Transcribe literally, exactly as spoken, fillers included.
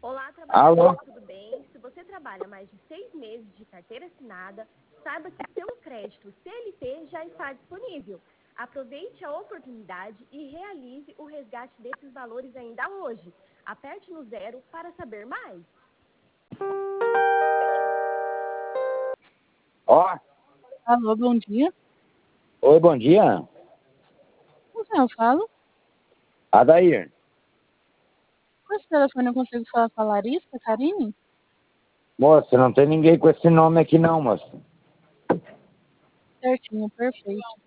Olá, Alô? trabalhador, tudo bem? Se você trabalha mais de seis meses de carteira assinada, saiba que seu crédito C L T já está disponível. Aproveite a oportunidade e realize o resgate desses valores ainda hoje. Aperte no zero para saber mais. Ó, Alô, bom dia. oi, bom dia. Com quem eu falo? Adair. Com esse telefone eu consigo falar com a Larissa, Karine? Moça, não tem ninguém com esse nome aqui não, moça. Certinho, perfeito.